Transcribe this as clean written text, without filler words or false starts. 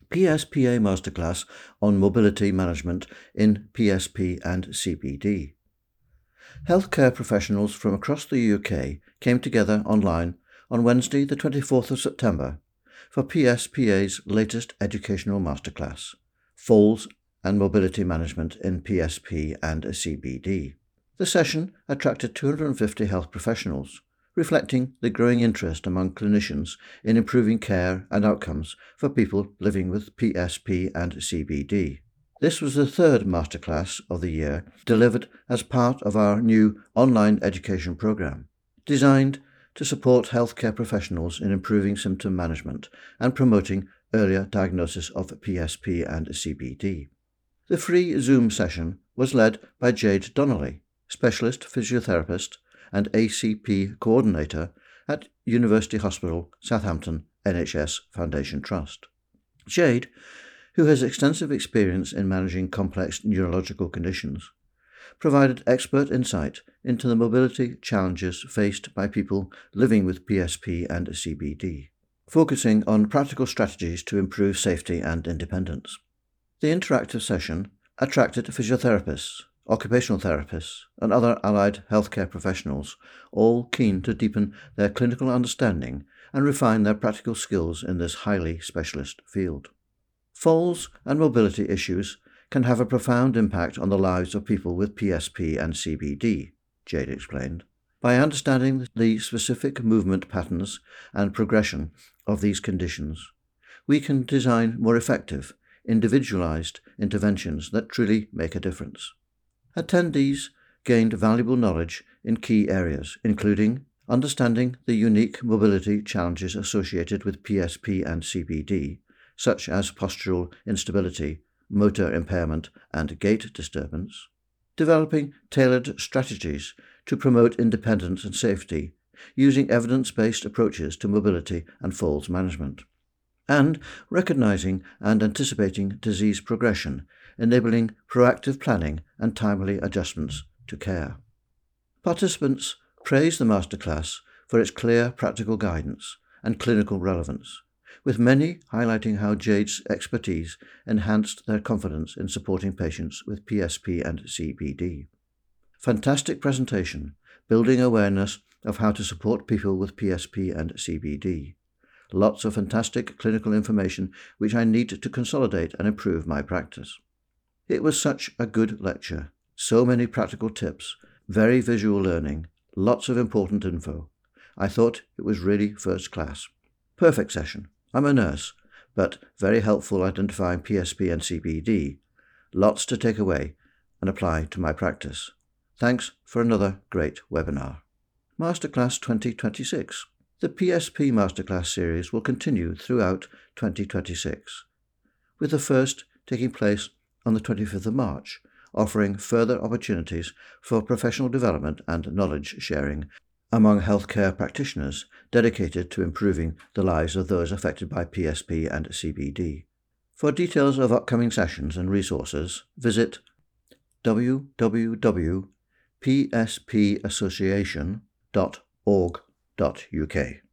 PSPA Masterclass on Mobility Management in PSP and CBD. Healthcare professionals from across the UK came together online on Wednesday the 24th of September for PSPA's latest educational masterclass, Falls and Mobility Management in PSP and CBD. The session attracted 250 health professionals, reflecting the growing interest among clinicians in improving care and outcomes for people living with PSP and CBD. This was the third masterclass of the year, delivered as part of our new online education program, designed to support healthcare professionals in improving symptom management and promoting earlier diagnosis of PSP and CBD. The free Zoom session was led by Jade Donnelly, specialist physiotherapist and ACP coordinator at University Hospital Southampton NHS Foundation Trust. Jade, who has extensive experience in managing complex neurological conditions, provided expert insight into the mobility challenges faced by people living with PSP and CBD, focusing on practical strategies to improve safety and independence. The interactive session attracted physiotherapists, occupational therapists, and other allied healthcare professionals, all keen to deepen their clinical understanding and refine their practical skills in this highly specialist field. Falls and mobility issues can have a profound impact on the lives of people with PSP and CBD, Jade explained. By understanding the specific movement patterns and progression of these conditions, we can design more effective, individualized interventions that truly make a difference. Attendees gained valuable knowledge in key areas, including understanding the unique mobility challenges associated with PSP and CBD, such as postural instability, motor impairment, and gait disturbance, developing tailored strategies to promote independence and safety, using evidence-based approaches to mobility and falls management, and recognizing and anticipating disease progression, enabling proactive planning and timely adjustments to care. Participants praised the masterclass for its clear practical guidance and clinical relevance, with many highlighting how Jade's expertise enhanced their confidence in supporting patients with PSP and CBD. Fantastic presentation, building awareness of how to support people with PSP and CBD. Lots of fantastic clinical information which I need to consolidate and improve my practice. It was such a good lecture, so many practical tips, very visual learning, lots of important info. I thought it was really first class. Perfect session. I'm a nurse, but very helpful identifying PSP and CBD. Lots to take away and apply to my practice. Thanks for another great webinar. Masterclass 2026. The PSP Masterclass series will continue throughout 2026, with the first taking place on the 25th of March, offering further opportunities for professional development and knowledge sharing among healthcare practitioners dedicated to improving the lives of those affected by PSP and CBD. For details of upcoming sessions and resources, visit www.pspassociation.org.uk.